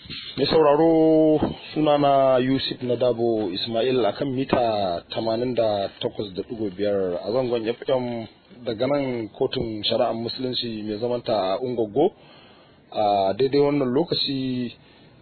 Mai sauraro sunana Yusuf Nadabo Ismail akan mita 88.5 a zangon FM daga nan kotun shari'ar musulunci mai zamanta a Ungwaggo. A daidai wannan lokaci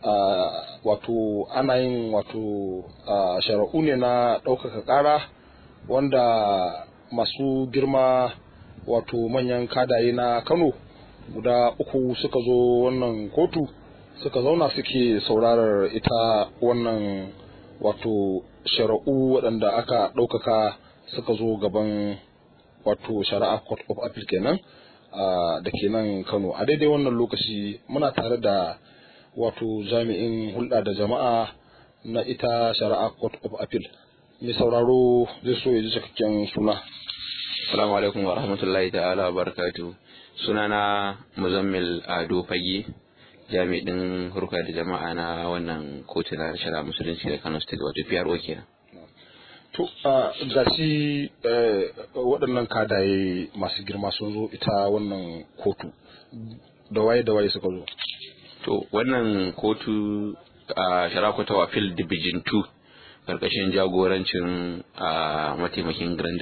wato ana yin shari'u ne na ɗaukaka ƙara wanda masu girma wato manyan kadaye na Kano guda uku suka zo wannan kotu suka zauna suke saurarar ita wannan wato shari'u waɗanda aka ɗaukaka suka zo gaban wato shari'a court of appeal kenan da ke nan Kano. A daidai wannan lokaci muna tare da wato jami'in hulɗa da jama'a na ita shari'a court of appeal. Mai sauraro zai so ya ji cikakken suna. Assalamu alaikum wa rahmatullahi ta'ala wa barakatuh. Sunana Muzammil Ado Fage, jami'in hurka da jama'a na wannan kotu na shari'a musulunci da Kano State wato PRO kenan. To gashi waɗannan kadaye masu girma sun zo ita wannan kotu da waye suka zo. To wannan kotu shari'a court of appeal division 2 karkashin jagorancin mataimakin Grand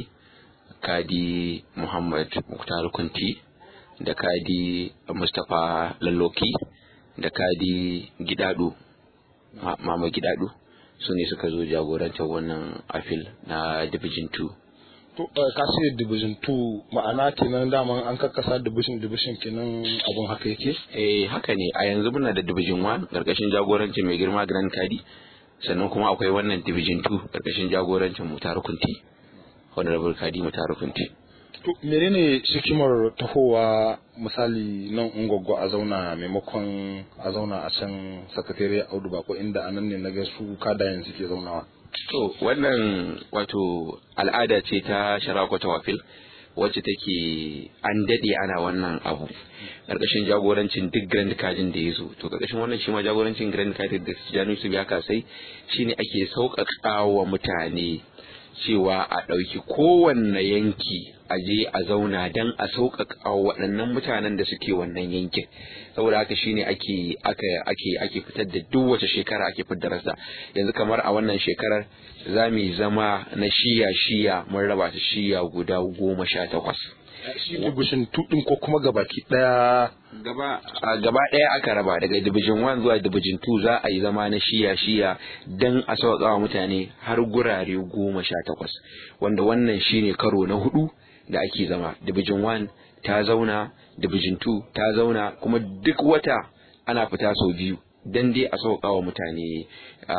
Kadi Muhammad Muktar Kunti da Kadi Mustapha Lalloki da Kadi Gidado Mama Gidado su ne suka zo jagorantar wannan appeal na division 2. To ka ce division 2 ma'ana kenan daman an kakkasa division kenan abun haka yake? Haka ne, a yanzu muna da division 1 karkashin jagorancin mai girma Grand Kadi, sannan kuma akwai wannan division 2 karkashin jagorancin Muktar Kunti, Honorable Kadi Muktar Kunti. To menene hikimar tahowa misali nan Ungwaggo a zauna maimakon a zauna a can sakatare Audu Bako inda anan ne na ga su kadayen suke zaunawa? To wannan wato al'ada ce ta shari'a court of appeal wacce take an dade ana wannan abu karkashin jagorancin duk Grand Kadin da ya zo. To karkashin wannan shi ma jagorancin Grand Kadin da Janu su biya kasai shine ake sauƙaƙa wa mutane cewa a ɗauki kowanne yanki a je a zauna don a sauƙaƙa waɗannan mutanen da suke wannan yankin. Saboda haka shine ake fitar da duk wace shekara ake fitar da rasa. Yanzu kamar a wannan shekarar za mu yi zama na shiya mun raba ta shiya guda 18. Shi division 2 din ko kuma gabaki daya? Gaba daya aka raba daga division 1 zuwa division 2 za a yi zama na shiya don a sauƙaƙa wa mutane har gurare 18, wanda wannan shine karo na 4 da ake zama. Division 1 ta zauna, division 2 ta zauna, kuma duk wata ana fita sau 2 dan dai a sauƙaƙa wa mutane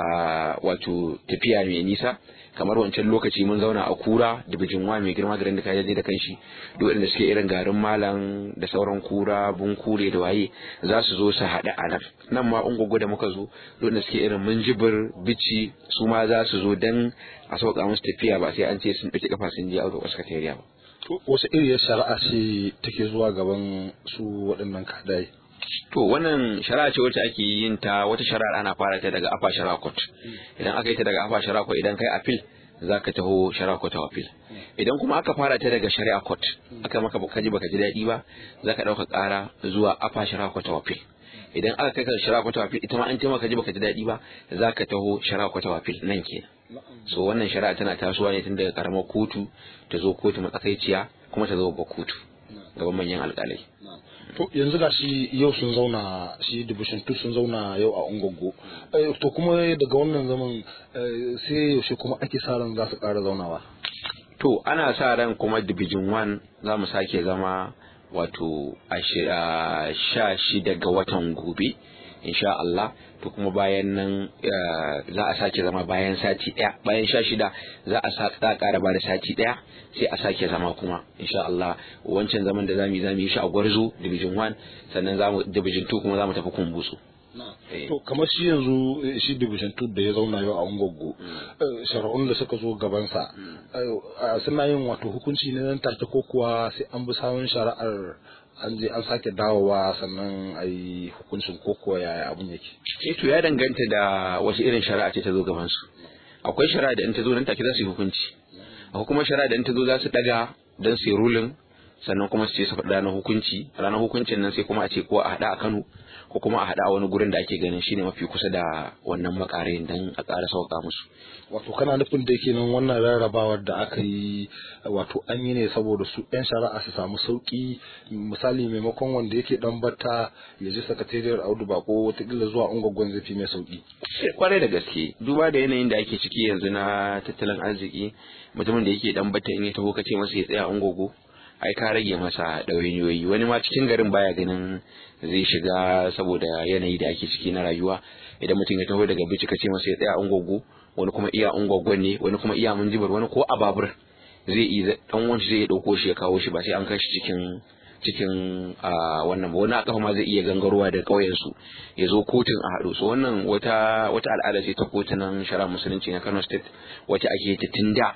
wato tafiya mai nisa. Kamar wancan lokaci mun zauna a Kura division 1 mai girma garin da ka je da kanshi, duk wanda suke irin garin Malam da sauran Kura, Bunkure da waye za su zo su haɗu a nan ma Ungwaggo da muka zo, duk wanda suke irin Minjibir, Bici su ma za su zo dan a sauƙaƙa musu tafiya ba sai an ce sun ɗauki kafa sun je Audu Sakatariya ba. Wasu iriyar shari'a ce take zuwa gaban su waɗannan kadai? To wannan shari'a ce wacce ake yin ta, wata shari'a ana fara ta daga Afa Shari'a Court. Idan aka yi ta daga Afa Shari'a Court, idan kai appeal zaka taho Shari'a Court of appeal. Idan kuma aka fara ta daga Shari'a Court, aka maka baka ji daɗi ba, zaka ɗauka ƙara zuwa Afa Shari'a Court of appeal. Idan aka kai ka Shari'a Court of appeal, ita ma an ce maka ji baka ji daɗi ba, zaka taho Shari'a Court of appeal nan kenan. So wannan shari'a tana tasowa ne tun daga karamar kotu ta zo kotu matsakaiciya kuma ta zo babbar kotu gaban manyan alƙalai. To yanzu ga shi yau sun zauna, shi division 2 sun zauna yau a Ungwaggo. To kuma daga wannan zaman sai yaushe kuma ake sa ran za su ƙara zaunawa? To ana sa ran kuma division 1 za mu sake zama wato a 16 ga watan gobe insha Allah. To kuma bayan nan za a sake zama bayan sati ɗaya, bayan 16 za a ƙara ba da sati ɗaya sai a sake zama kuma insha Allah. Wancan zaman da zamu yi shi a Gwarzo division 1, sannan division 2 kuma zamu tafi Kumbutsu. To kamar shi yanzu shi division 2 da ya zauna yau a Ungwaggo, shari'un da suka zo gabansa suna yin wato hukunci ne nan take ko kuwa sai an bi sawun shari'ar an je an sake dawowa sannan a yi hukuncin ko kuwa yaya abin yake? To ya danganta da wasu irin shari'a ce ta zo gabansu. Akwai shari'a da in ta zo nan take za su yi hukunci, akwai kuma shari'a da in ta zo za su daga don su yi rulin sannan kuma su ce su faɗi ranar hukunci, ranar hukuncin nan sai kuma a ce ko a haɗa a Kano ko kuma a haɗa a wani gurin da ake ganin shine mafi kusa da wannan makarayin dan a ƙara sauƙa musu. Wato kana nufin da yake nan wannan rarrabawar da aka yi wato an yi ne saboda su ɗan shari'a su samu sauƙi, misali maimakon wanda yake ɗan batta ya je sakatariyar Audu Bako watakila zuwa Ungwaggon zai fi mai sauƙi. Kwarai da gaske, duba da yanayin da ake ciki yanzu na tattalin arziki, mutumin da yake ɗan batta in ya taho ka ce masa ya tsaya Ungwaggo, ai ka rage masa ɗawainiyoyi. Wani ma cikin garin baya ganin zai shiga saboda yanayi da ake ciki na rayuwa. Idan mutum ya taho daga Bichi ka ce masa ya tsaya Ungwaggo, wani kuma iya Ungwaggon ne, wani kuma iya Minjibir, wani ko a babur zai iya dan wanci zai dauko shi ya kawo shi ba sai an kai shi cikin wannan ba. Wani a kafa ma zai iya gangarowa da kauyen su ya zo kotun a haɗu. So wannan wata al'ada ce ta kotunan shari'a musulunci na Kano State wacce ake ta tinda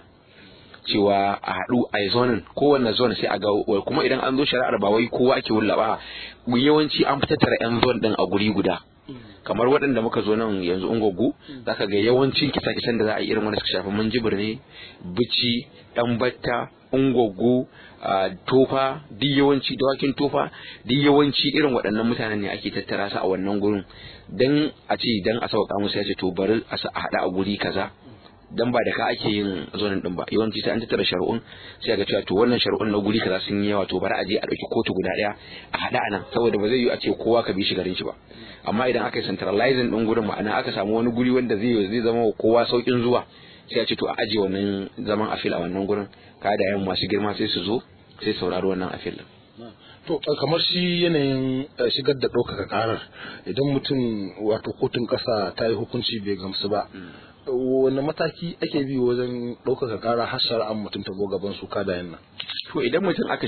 cewa a haɗu a zonin kowanne zone sai a ga, kuma idan an zo shari'ar ba wai kowa ake wullaba, yawanci an tattara yan zone din a guri guda. Kamar waɗanda muka zo nan yanzu Ungwaggo zaka ga yawancin kisa-kisan da za a yi irin wanda suka shafi Minjibir ne, Bichi, Ɗanbatta, Ungwaggo, Tofa, duk yawanci Dawakin Tofa, duk yawanci irin waɗannan mutanen ne ake tattara su a wannan gurin dan a sauƙa musu, ya ce to bari a haɗa a guri kaza. Dan ba da ka ake yin zonin din ba, yawanci sai an tattara shari'un sai ga cewa to wannan shari'un na guri kaza sun yi yawa, to bari a je a dauki kotu guda daya a hada anan, saboda ba zai yi a ce kowa ka bi shi garin shi ba. Amma idan aka yi centralizing din gurin, ma'ana aka samu wani guri wanda zai zama wa kowa saukin zuwa, sai a ce to a aje wannan zaman afil a wannan gurin, kada yan masu girma sai su zo sai saurari wannan afil din. To kamar shi yanayin shigar da ɗaukaka karar, idan mutum wato kotun ƙasa ta yi hukunci bai gamsu ba, wani mataki ake bi wajen ɗaukaka ƙara har shari'an mutum ta gaban su kadayen nan? To idan mutum ya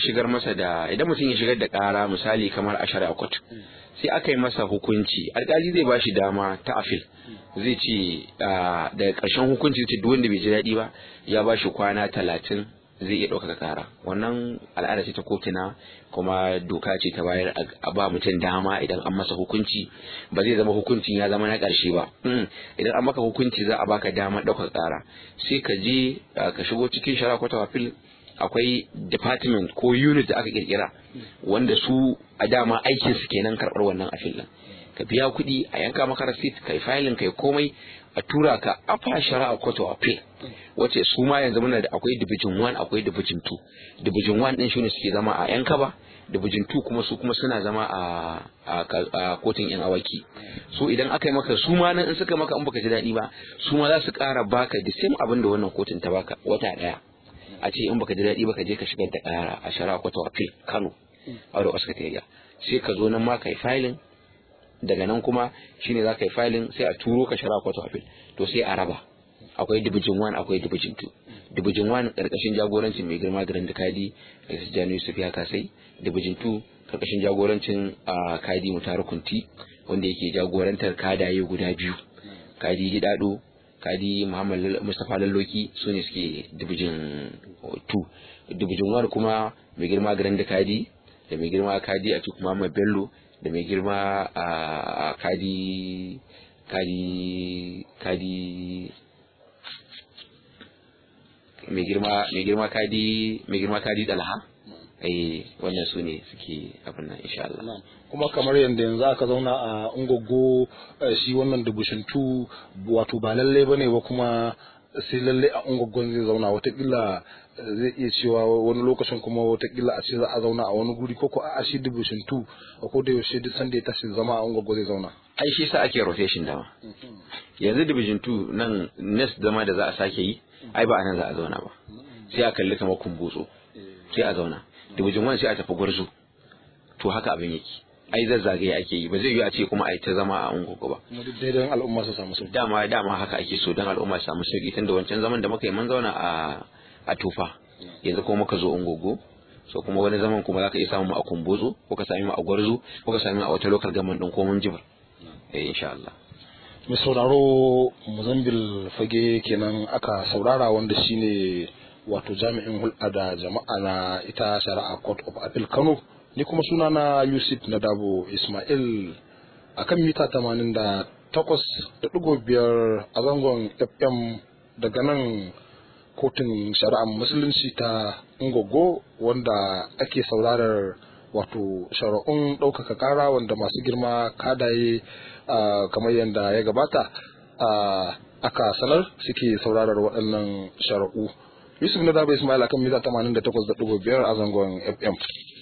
shigar da ƙara misali kamar a shari'a court, sai aka yi masa hukunci, alƙali zai ba shi dama ta afil, zai ce daga ƙarshen hukunci ce duk wanda bai ji daɗi ba ya ba shi kwana 30 zai iya ɗaukaka ƙara. Wannan al'ada ce ta kotuna, kuma doka ce ta bayar a ba mutum dama idan an masa hukunci, ba zai zama hukuncin ya zama na ƙarshe ba. Idan an maka hukunci za a baka dama ɗaukaka ƙara, sai ka je ka shigo cikin shari'a court of appeal. Akwai department ko unit da aka kirkira wanda su a dama aikin su kenan karɓar wannan appeal din. Ka biya kuɗi a yanka maka receipt, kai filing, kai komai, a tura ka afa shari'a court of appeal, wace su ma yanzu muna da akwai division 1 akwai division 2. Division 1 din shine suke zama a Yankaba, division 2 kuma suna zama a kotun yan awaki. So idan aka yi maka su ma nan in suka maka in baka ji daɗi ba, su ma za su ƙara baka the same abin da wannan kotun ta baka wata ɗaya. A ce in baka ji daɗi ba ka je ka shigar da ƙara a shari'a court of appeal Kano a da Oscar, sai ka zo nan ma kai filing, daga nan kuma shine za ka yi filing sai a turo ka shari'a court of appeal, to sai a raba. Akwai division 1 akwai division 2. Division 1 karkashin jagorancin mai girma garin da Kadi Jani Yusuf ya kasai, division 2 karkashin jagorancin Kadi Mutaru Kunti wanda yake jagorantar kadaye guda biyu, Kadi Hidado, Kadi Muhammad Mustapha Lalloki, su ne suke division 2. Division 1 kuma mai girma garin da Kadi da mai girma Kadi a cikin Muhammad Bello da mai girma Kadi mai girma Kadi Dalha. Wannan su ne suke abin nan insha Allah. Kuma kamar yadda yanzu aka zauna a Ungwaggo, shi wannan division 2 wato ba lalle bane ba kuma sai lalle a Ungwaggon zai zauna, watakila zai iya cewa wani lokacin kuma watakila a ce za a zauna a wani guri, ko a shi division 2 a ko da yaushe duk sanda ya tashi zama a Ungwaggo zai zauna. Ai shi sa ake rotation dama. Yanzu division 2 nan next zama da za a sake yi, ai ba anan za a zauna ba, sai a kalli kamar kumbutso sai a zauna. Division 1 sai a tafi Gwarzo. To haka abin yake, ai zazzagaye ake yi, ba zai yi a ce kuma ai ta zama a Ungwaggo ba. Dai dan al'umma su samu sauki. Dama haka ake so, dan al'umma su samu sauki, tunda wancan zaman da muka yi mun zauna a Tufa, yanzu kuma muka zo Ungwaggo. So kuma wani zaman kuma zaka iya samu mu a Kumbotso, ko ka sami mu a Gwarzo, ko ka sami mu a wata local government din ko Minjibir. Insha Allah. Mai sauraro, Muzambil Fage kenan aka saurara, wanda shine wato jami'in hulɗa da jama'a na ita shari'a court of appeal Kano. Ni kuma sunana Yusuf Nadabo Ismail, akan mita 88.5 a zangon FM daga nan kotun shari'ar musulunci ta Ngogo wanda ake saurarar wato shari'un ɗaukaka kara wanda masu girma kadaye kamar yadda ya gabata aka sanar suke saurarar waɗannan shari'u. Yusuf na Daba Ismail akan mita 88.5 a zangon FM.